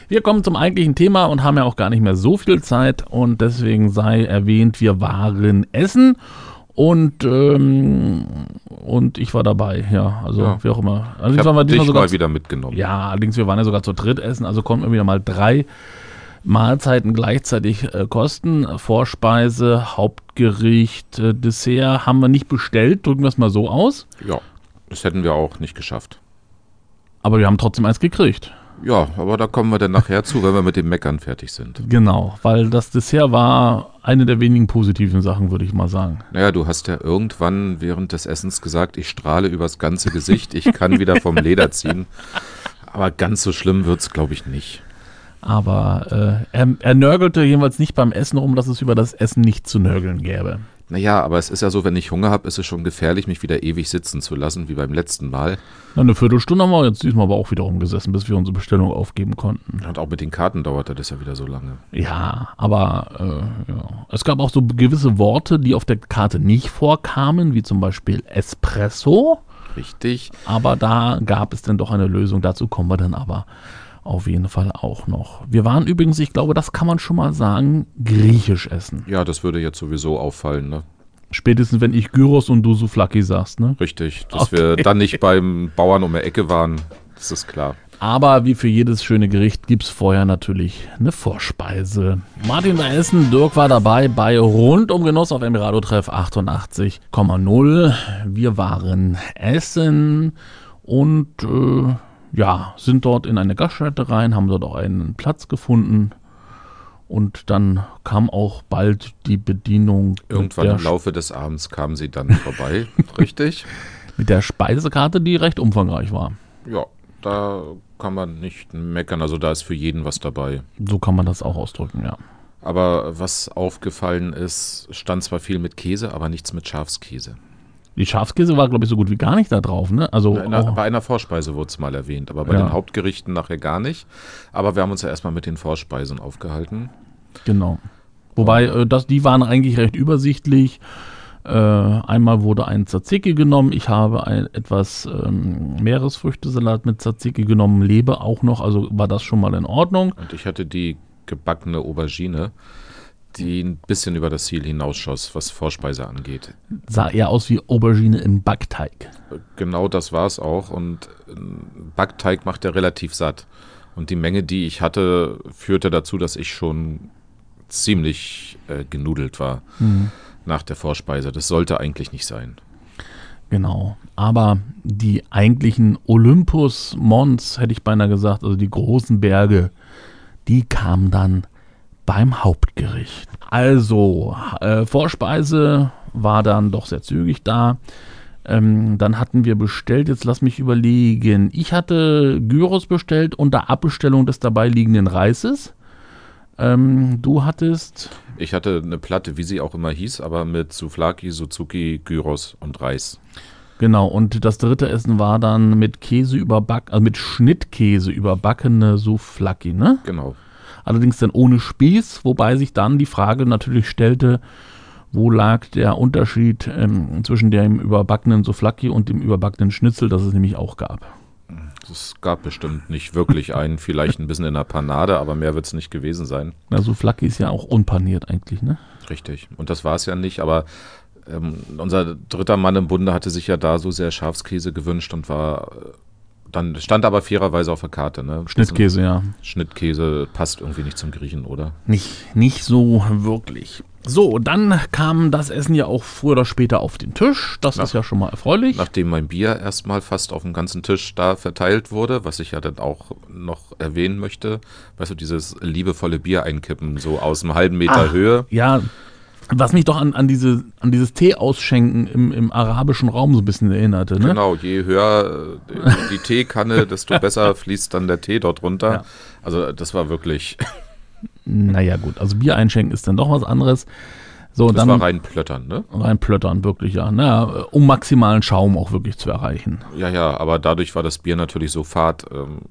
Wir kommen zum eigentlichen Thema und haben ja auch gar nicht mehr so viel Zeit und deswegen sei erwähnt, wir waren essen und ich war dabei, ja, also Ja. wie auch immer. Ich Allerdings waren wir habe diesmal dich sogar mal wieder mitgenommen. ja, allerdings wir waren ja sogar zu dritt essen, also konnten wir wieder mal 3 Mahlzeiten gleichzeitig kosten. Vorspeise, Hauptgericht, Dessert haben wir nicht bestellt, drücken wir es mal so aus. Ja, das hätten wir auch nicht geschafft. Aber wir haben trotzdem eins gekriegt. Ja, aber da kommen wir dann nachher zu, wenn wir mit dem Meckern fertig sind. Genau, weil das Dessert war eine der wenigen positiven Sachen, würde ich mal sagen. Naja, du hast ja irgendwann während des Essens gesagt, ich strahle übers ganze Gesicht, ich kann wieder vom Leder ziehen. Aber ganz so schlimm wird's, glaube ich, nicht. Aber er nörgelte jedenfalls nicht beim Essen rum, dass es über das Essen nicht zu nörgeln gäbe. Naja, aber es ist ja so, wenn ich Hunger habe, ist es schon gefährlich, mich wieder ewig sitzen zu lassen, wie beim letzten Mal. Na, eine Viertelstunde haben wir jetzt diesmal aber auch wieder rumgesessen, bis wir unsere Bestellung aufgeben konnten. Und auch mit den Karten dauerte das ja wieder so lange. Ja, aber ja. Es gab auch so gewisse Worte, die auf der Karte nicht vorkamen, wie zum Beispiel Espresso. Richtig. Aber da gab es dann doch eine Lösung. Dazu kommen wir dann aber auf jeden Fall auch noch. Wir waren übrigens, ich glaube, das kann man schon mal sagen, griechisch essen. Ja, das würde jetzt sowieso auffallen, ne? Spätestens, wenn ich Gyros und du Souvlaki sagst, ne? Richtig. Dass wir dann nicht beim Bauern um die Ecke waren, das ist klar. Aber wie für jedes schöne Gericht gibt es vorher natürlich eine Vorspeise. Martin war essen, Dirk war dabei bei Rundum Genuss auf Emirado-Treff 88,0. Wir waren essen und ja, sind dort in eine Gaststätte rein, haben dort auch einen Platz gefunden. Und dann kam auch bald die Bedienung Irgendwann im Laufe des Abends kam sie dann vorbei, richtig? mit der Speisekarte, die recht umfangreich war. Ja, da kann man nicht meckern, also da ist für jeden was dabei. So kann man das auch ausdrücken, ja. Aber was aufgefallen ist, stand zwar viel mit Käse, aber nichts mit Schafskäse. Die Schafskäse war, glaube ich, so gut wie gar nicht da drauf, ne? Also Bei einer Vorspeise wurde es mal erwähnt, aber bei den Hauptgerichten nachher gar nicht. Aber wir haben uns ja erstmal mit den Vorspeisen aufgehalten. Genau. Wobei, die waren eigentlich recht übersichtlich. Einmal wurde ein Tzatziki genommen. Ich habe etwas Meeresfrüchtesalat mit Tzatziki genommen, lebe auch noch, also war das schon mal in Ordnung. Und ich hatte die gebackene Aubergine, die ein bisschen über das Ziel hinausschoss, was Vorspeise angeht. Sah eher aus wie Aubergine im Backteig. Genau das war es auch. Und Backteig macht ja relativ satt. Und die Menge, die ich hatte, führte dazu, dass ich schon ziemlich genudelt war nach der Vorspeise. Das sollte eigentlich nicht sein. Genau. Aber die eigentlichen Olympus Mons, hätte ich beinahe gesagt, also die großen Berge, die kamen dann beim Hauptgericht. Also, Vorspeise war dann doch sehr zügig da. Dann hatten wir bestellt, jetzt lass mich überlegen. Ich hatte Gyros bestellt unter Abbestellung des dabei liegenden Reises. Du hattest... Ich hatte eine Platte, wie sie auch immer hieß, aber mit Souvlaki, Suzuki, Gyros und Reis. Genau, und das dritte Essen war dann mit Käse überbacken, also mit Schnittkäse überbackene Souvlaki, ne? Genau. Allerdings dann ohne Spieß, wobei sich dann die Frage natürlich stellte, wo lag der Unterschied zwischen dem überbackenen Souvlaki und dem überbackenen Schnitzel, das es nämlich auch gab. Es gab bestimmt nicht wirklich einen, vielleicht ein bisschen in der Panade, aber mehr wird es nicht gewesen sein. Na, Souvlaki ist ja auch unpaniert eigentlich, ne? Richtig. Und das war es ja nicht, aber unser dritter Mann im Bunde hatte sich ja da so sehr Schafskäse gewünscht und war... Dann stand aber fairerweise auf der Karte, ne? Schnittkäse, ja. Schnittkäse passt irgendwie nicht zum Griechen, oder? Nicht so wirklich. So, dann kam das Essen ja auch früher oder später auf den Tisch. Das ist ja schon mal erfreulich. Nachdem mein Bier erstmal fast auf dem ganzen Tisch da verteilt wurde, was ich ja dann auch noch erwähnen möchte. Weißt du, dieses liebevolle Bier einkippen, so aus einem halben Meter Höhe. Ja, was mich doch an dieses Tee ausschenken im arabischen Raum so ein bisschen erinnerte. Ne? Genau, je höher die Teekanne, desto besser fließt dann der Tee dort runter. Ja. Also das war wirklich... Naja gut, also Bier einschenken ist dann doch was anderes. So, das dann war rein plöttern, ne? Rein plöttern, wirklich, ja. Naja, um maximalen Schaum auch wirklich zu erreichen. Ja, aber dadurch war das Bier natürlich so fad.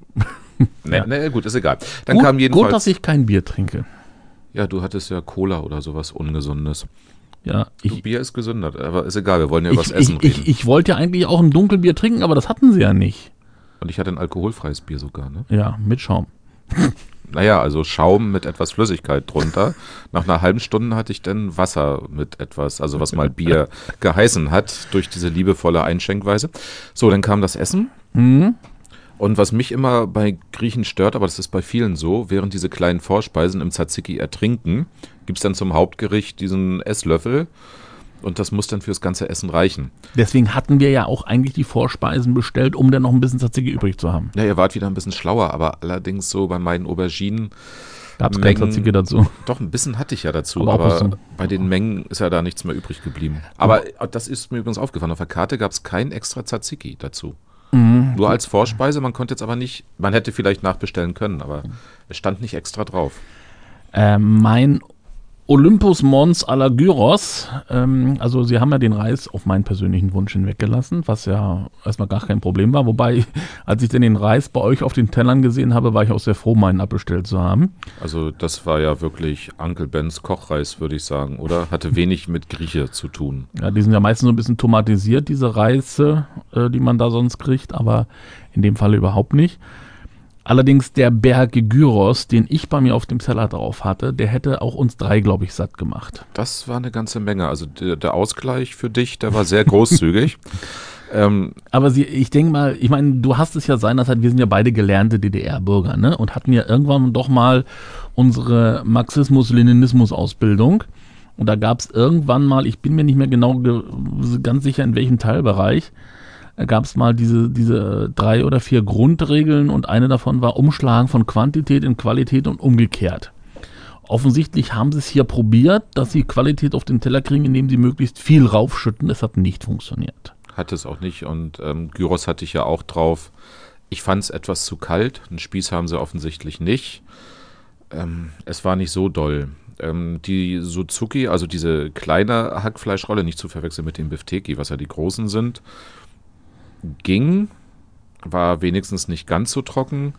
Gut, ist egal. Dann gut, kam jedenfalls... Gut, dass ich kein Bier trinke. Ja, du hattest ja Cola oder sowas Ungesundes. Ja, Bier ist gesünder, aber ist egal, wir wollen ja über das Essen reden. Ich wollte ja eigentlich auch ein Dunkelbier trinken, aber das hatten sie ja nicht. Und ich hatte ein alkoholfreies Bier sogar, ne? Ja, mit Schaum. naja, also Schaum mit etwas Flüssigkeit drunter. Nach einer halben Stunde hatte ich dann Wasser mit etwas, also was mal Bier geheißen hat, durch diese liebevolle Einschenkweise. So, dann kam das Essen. Mhm. Und was mich immer bei Griechen stört, aber das ist bei vielen so, während diese kleinen Vorspeisen im Tzatziki ertrinken, gibt es dann zum Hauptgericht diesen Esslöffel und das muss dann fürs ganze Essen reichen. Deswegen hatten wir ja auch eigentlich die Vorspeisen bestellt, um dann noch ein bisschen Tzatziki übrig zu haben. Ja, ihr wart wieder ein bisschen schlauer, aber allerdings so bei meinen Auberginen Gab es kein Tzatziki dazu. Doch, ein bisschen hatte ich ja dazu, Aber auch aber so. bei den Mengen ist ja da nichts mehr übrig geblieben. Aber das ist mir übrigens aufgefallen, auf der Karte gab es kein extra Tzatziki dazu. Nur als Vorspeise, man konnte jetzt aber nicht, man hätte vielleicht nachbestellen können, aber es stand nicht extra drauf. Mein Olympus Mons à la Gyros, also sie haben ja den Reis auf meinen persönlichen Wunsch hin weggelassen, was ja erstmal gar kein Problem war. Wobei, als ich denn den Reis bei euch auf den Tellern gesehen habe, war ich auch sehr froh, meinen abbestellt zu haben. Also das war ja wirklich Uncle Bens Kochreis, würde ich sagen, oder? Hatte wenig mit Grieche zu tun. Ja, die sind ja meistens so ein bisschen tomatisiert, diese Reise, die man da sonst kriegt, aber in dem Fall überhaupt nicht. Allerdings der Berg Gyros, den ich bei mir auf dem Teller drauf hatte, der hätte auch uns 3, glaube ich, satt gemacht. Das war eine ganze Menge. Also der Ausgleich für dich, der war sehr großzügig. Aber ich denke mal, ich meine, du hast es ja seinerzeit, wir sind ja beide gelernte DDR-Bürger, ne? Und hatten ja irgendwann doch mal unsere Marxismus-Leninismus-Ausbildung. Und da gab es irgendwann mal, ich bin mir nicht mehr genau ganz sicher, in welchem Teilbereich, gab es mal diese 3 oder 4 Grundregeln und eine davon war Umschlagen von Quantität in Qualität und umgekehrt. Offensichtlich haben sie es hier probiert, dass sie Qualität auf den Teller kriegen, indem sie möglichst viel raufschütten. Es hat nicht funktioniert. Hat es auch nicht und Gyros hatte ich ja auch drauf. Ich fand es etwas zu kalt. Einen Spieß haben sie offensichtlich nicht. Es war nicht so doll. Die Suzuki, also diese kleine Hackfleischrolle, nicht zu verwechseln mit dem Bifteki, was ja die großen sind, ging, war wenigstens nicht ganz so trocken,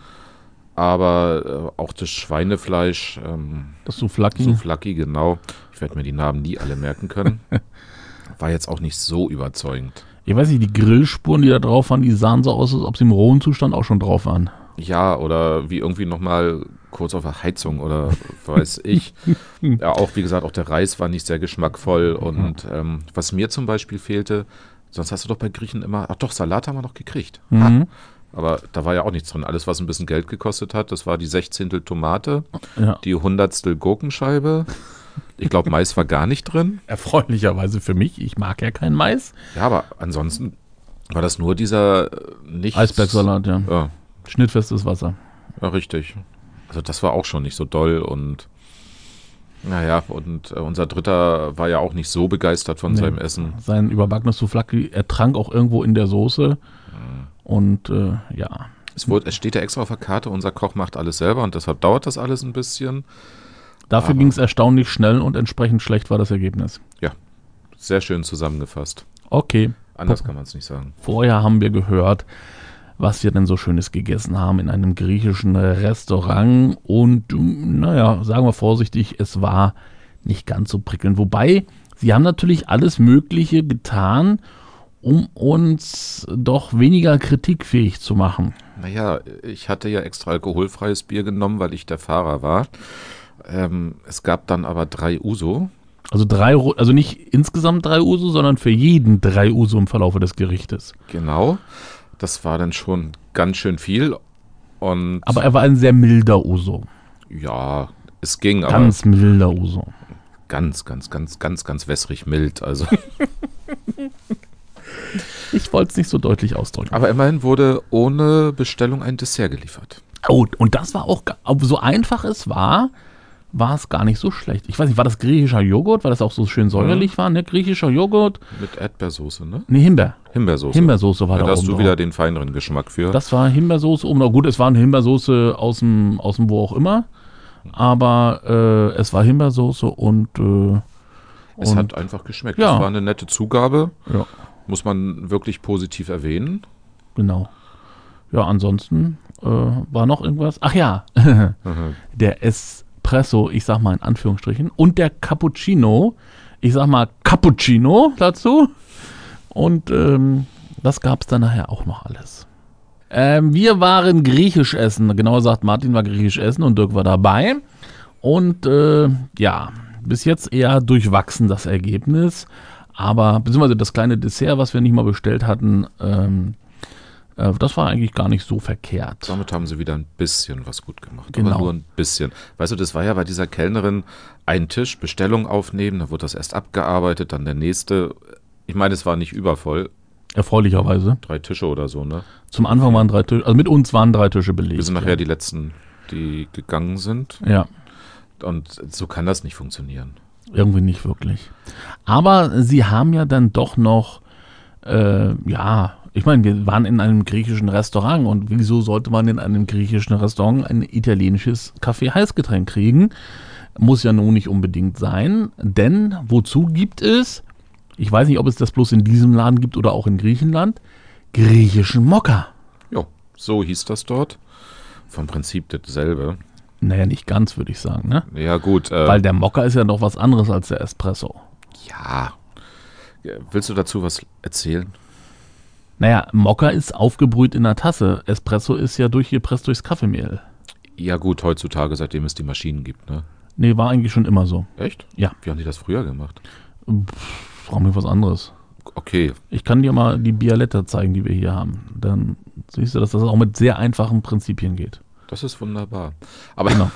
aber auch das Schweinefleisch, Das Souvlaki. Souvlaki, genau, ich werde mir die Namen nie alle merken können, war jetzt auch nicht so überzeugend. Ich weiß nicht, die Grillspuren, die da drauf waren, die sahen so aus, als ob sie im rohen Zustand auch schon drauf waren. Ja, oder wie irgendwie nochmal kurz auf der Heizung oder weiß ich. Ja, auch wie gesagt, auch der Reis war nicht sehr geschmackvoll und was mir zum Beispiel fehlte, sonst hast du doch bei Griechen immer, ach doch, Salat haben wir noch gekriegt. Mhm. Aber da war ja auch nichts drin. Alles, was ein bisschen Geld gekostet hat, das war die 16. Tomate, Ja. die 100. Gurkenscheibe. Ich glaube, Mais war gar nicht drin. Erfreulicherweise für mich, ich mag ja keinen Mais. Ja, aber ansonsten war das nur dieser nicht. Eisbergsalat, ja. Ja, Schnittfestes Wasser. ja, richtig. Also das war auch schon nicht so doll und naja, und unser Dritter war ja auch nicht so begeistert von seinem Essen. Sein überbackenes Souvlaki ertrank auch irgendwo in der Soße. Und ja. Es steht ja extra auf der Karte, unser Koch macht alles selber und deshalb dauert das alles ein bisschen. Dafür ging es erstaunlich schnell und entsprechend schlecht war das Ergebnis. Ja, sehr schön zusammengefasst. Okay. Anders kann man es nicht sagen. Vorher haben wir gehört, was wir denn so Schönes gegessen haben in einem griechischen Restaurant. Und naja, sagen wir vorsichtig, es war nicht ganz so prickelnd. Wobei, sie haben natürlich alles Mögliche getan, um uns doch weniger kritikfähig zu machen. Naja, ich hatte ja extra alkoholfreies Bier genommen, weil ich der Fahrer war. Es gab dann aber 3 Uso. Also nicht insgesamt 3 Uso, sondern für jeden 3 Uso im Verlaufe des Gerichtes. Genau. Das war dann schon ganz schön viel. Und Aber er war ein sehr milder Uso. ja, es ging, aber Ganz milder Uso. ganz wässrig mild. Also. Ich wollte es nicht so deutlich ausdrücken. Aber immerhin wurde ohne Bestellung ein Dessert geliefert. Oh, und das war auch, so einfach es war es gar nicht so schlecht. Ich weiß nicht, war das griechischer Joghurt, weil das auch so schön säuerlich war, ne? Griechischer Joghurt. Mit Erdbeersoße, ne? Ne, Himbeersoße. Himbeersoße war Ja, da da hast oben du drauf. wieder den feineren Geschmack für. Das war Himbeersoße oben. Na gut, es war eine Himbeersoße aus dem wo auch immer. Aber es war Himbeersoße und Es hat einfach geschmeckt. Ja. Das war eine nette Zugabe. ja, Muss man wirklich positiv erwähnen. genau. Ja, ansonsten war noch irgendwas. Ach ja, der Espresso, ich sag mal in Anführungsstrichen, und der Cappuccino, ich sag mal Cappuccino dazu. Und das gab es dann nachher auch noch alles. Wir waren griechisch essen. Genauer gesagt, Martin war griechisch essen und Dirk war dabei. Und bis jetzt eher durchwachsen das Ergebnis. Aber, beziehungsweise das kleine Dessert, was wir nicht mal bestellt hatten, das war eigentlich gar nicht so verkehrt. Damit haben sie wieder ein bisschen was gut gemacht. Genau. Aber nur ein bisschen. Weißt du, das war ja bei dieser Kellnerin ein Tisch, Bestellung aufnehmen, da wurde das erst abgearbeitet, dann der nächste. Ich meine, es war nicht übervoll. Erfreulicherweise. 3 Tische oder so, ne? Zum Anfang waren 3 Tische, also mit uns waren 3 Tische belegt. Wir sind nachher die Letzten, die gegangen sind. Ja, Und so kann das nicht funktionieren. irgendwie nicht wirklich. Aber sie haben ja dann doch noch, ich meine, wir waren in einem griechischen Restaurant und wieso sollte man in einem griechischen Restaurant ein italienisches Kaffee-Heißgetränk kriegen? Muss ja nun nicht unbedingt sein, denn wozu gibt es, ich weiß nicht, ob es das bloß in diesem Laden gibt oder auch in Griechenland, griechischen Mokka. Ja, so hieß das dort. Vom Prinzip dasselbe. Naja, nicht ganz, würde ich sagen, ne? Ja, gut. Weil der Mokka ist ja noch was anderes als der Espresso. Ja. Willst du dazu was erzählen? Naja, Mokka ist aufgebrüht in der Tasse. Espresso ist ja durchgepresst durchs Kaffeemehl. Ja, gut, heutzutage, seitdem es die Maschinen gibt, ne? Nee, war eigentlich schon immer so. Echt? Ja. Wie haben die das früher gemacht? Brauchen wir was anderes. Okay. Ich kann dir mal die Bialetta zeigen, die wir hier haben. Dann siehst du, dass das auch mit sehr einfachen Prinzipien geht. Das ist wunderbar. Aber Genau.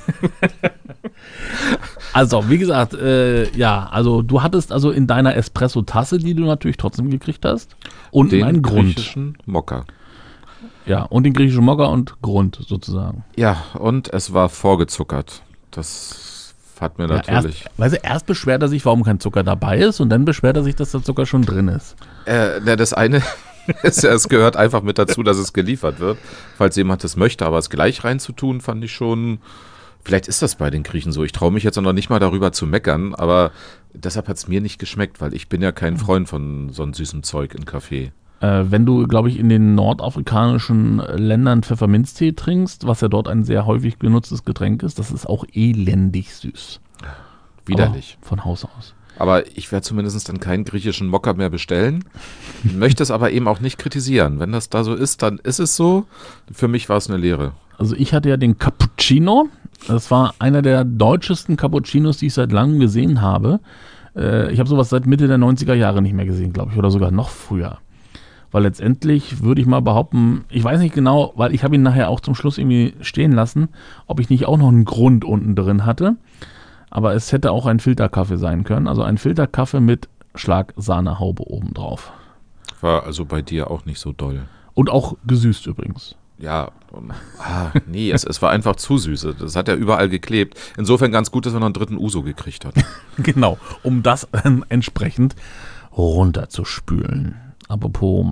Also, wie gesagt, also du hattest also in deiner Espresso-Tasse, die du natürlich trotzdem gekriegt hast, unten den einen Grund. griechischen Mokka. Ja, und den griechischen Mokka und Grund sozusagen. Ja, und es war vorgezuckert. Das hat mir natürlich... Erst beschwert er sich, warum kein Zucker dabei ist und dann beschwert er sich, dass der Zucker schon drin ist. Das eine ist ja, es gehört einfach mit dazu, dass es geliefert wird. Falls jemand das möchte, aber es gleich reinzutun, fand ich schon... Vielleicht ist das bei den Griechen so. Ich traue mich jetzt noch nicht mal darüber zu meckern, aber deshalb hat es mir nicht geschmeckt, weil ich bin ja kein Freund von so einem süßen Zeug in Kaffee. Wenn du, glaube ich, in den nordafrikanischen Ländern Pfefferminztee trinkst, was ja dort ein sehr häufig genutztes Getränk ist, das ist auch elendig süß. Widerlich. Aber von Haus aus. Aber ich werde zumindest dann keinen griechischen Mokka mehr bestellen, möchte es aber eben auch nicht kritisieren. Wenn das da so ist, dann ist es so. Für mich war es eine Lehre. Also ich hatte ja den Cappuccino. Das war einer der deutschesten Cappuccinos, die ich seit langem gesehen habe. Ich habe sowas seit Mitte der 90er Jahre nicht mehr gesehen, glaube ich, oder sogar noch früher. Weil letztendlich würde ich mal behaupten, ich weiß nicht genau, weil ich habe ihn nachher auch zum Schluss irgendwie stehen lassen, ob ich nicht auch noch einen Grund unten drin hatte. Aber es hätte auch ein Filterkaffee sein können. Also ein Filterkaffee mit Schlagsahnehaube obendrauf. War also bei dir auch nicht so doll. Und auch gesüßt übrigens. Ja, nee, es war einfach zu süß. Das hat ja überall geklebt. Insofern ganz gut, dass wir noch einen dritten Uso gekriegt hatten. Genau, um das entsprechend runterzuspülen. Apropos,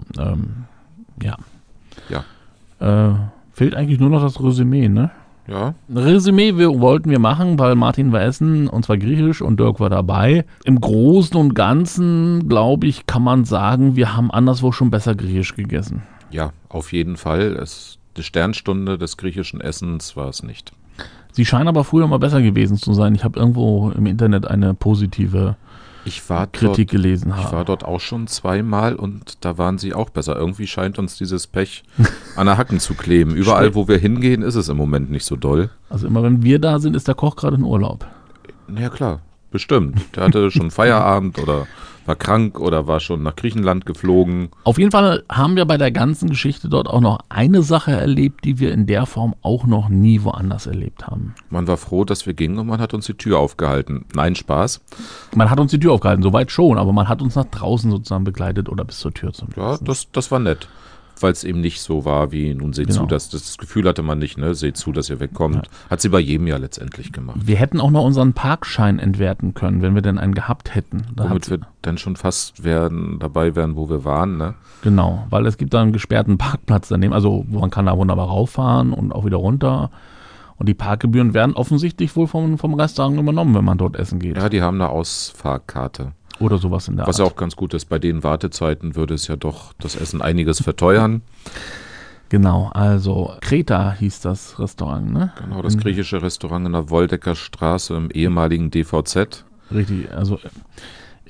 fehlt eigentlich nur noch das Resümee, ne? Ja. Resümee wollten wir machen, weil Martin war essen, und zwar griechisch, und Dirk war dabei. Im Großen und Ganzen, glaube ich, kann man sagen, wir haben anderswo schon besser griechisch gegessen. Ja, auf jeden Fall. Die Sternstunde des griechischen Essens war es nicht. Sie scheinen aber früher mal besser gewesen zu sein. Ich habe irgendwo im Internet eine positive Kritik gelesen. Ich war dort auch schon 2-mal und da waren sie auch besser. Irgendwie scheint uns dieses Pech an der Hacken zu kleben. Überall, wo wir hingehen, ist es im Moment nicht so doll. Also immer wenn wir da sind, ist der Koch gerade in Urlaub. Ja klar, bestimmt. Der hatte schon Feierabend oder war krank oder war schon nach Griechenland geflogen. Auf jeden Fall haben wir bei der ganzen Geschichte dort auch noch eine Sache erlebt, die wir in der Form auch noch nie woanders erlebt haben. Man war froh, dass wir gingen und man hat uns die Tür aufgehalten. Nein, Spaß. Man hat uns die Tür aufgehalten, soweit schon, aber man hat uns nach draußen sozusagen begleitet oder bis zur Tür Ja, das war nett. Weil es eben nicht so war wie, nun seht zu, dass das Gefühl hatte man nicht, ne? Seht zu, dass ihr wegkommt. Ja. Hat sie bei jedem ja letztendlich gemacht. Wir hätten auch noch unseren Parkschein entwerten können, wenn wir denn einen gehabt hätten. Womit wir dann schon fast dabei wären, wo wir waren, ne? Genau, weil es gibt da einen gesperrten Parkplatz daneben, also man kann da wunderbar rauffahren und auch wieder runter. Und die Parkgebühren werden offensichtlich wohl vom Restaurant übernommen, wenn man dort essen geht. Ja, die haben eine Ausfahrkarte. Oder sowas in der Art. Was ja auch ganz gut ist, bei den Wartezeiten würde es ja doch das Essen einiges verteuern. Genau, also Kreta hieß das Restaurant, ne? Genau, das griechische Restaurant in der Woldecker Straße im ehemaligen DVZ. Richtig, also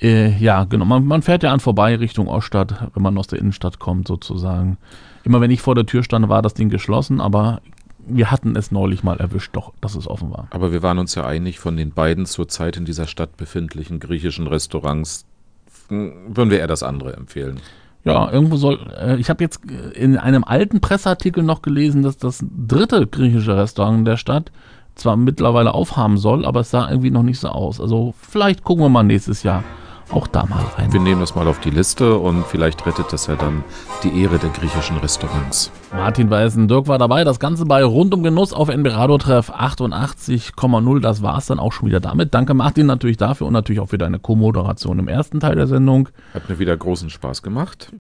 Ja, genau. Man fährt ja an vorbei Richtung Oststadt, wenn man aus der Innenstadt kommt sozusagen. Immer wenn ich vor der Tür stand, war das Ding geschlossen, aber wir hatten es neulich mal erwischt, doch, dass es offen war. Aber wir waren uns ja einig, von den beiden zurzeit in dieser Stadt befindlichen griechischen Restaurants würden wir eher das andere empfehlen. Ja, irgendwo ich habe jetzt in einem alten Presseartikel noch gelesen, dass das dritte griechische Restaurant der Stadt zwar mittlerweile aufhaben soll, aber es sah irgendwie noch nicht so aus. Also vielleicht gucken wir mal nächstes Jahr auch da mal rein. Wir nehmen das mal auf die Liste und vielleicht rettet das ja dann die Ehre der griechischen Restaurants. Martin Weißen, Dirk war dabei, das Ganze bei Rund um Genuss auf NB Radio Treff 88,0. Das war's dann auch schon wieder damit. Danke Martin natürlich dafür und natürlich auch für deine Co-Moderation im ersten Teil der Sendung. Hat mir wieder großen Spaß gemacht.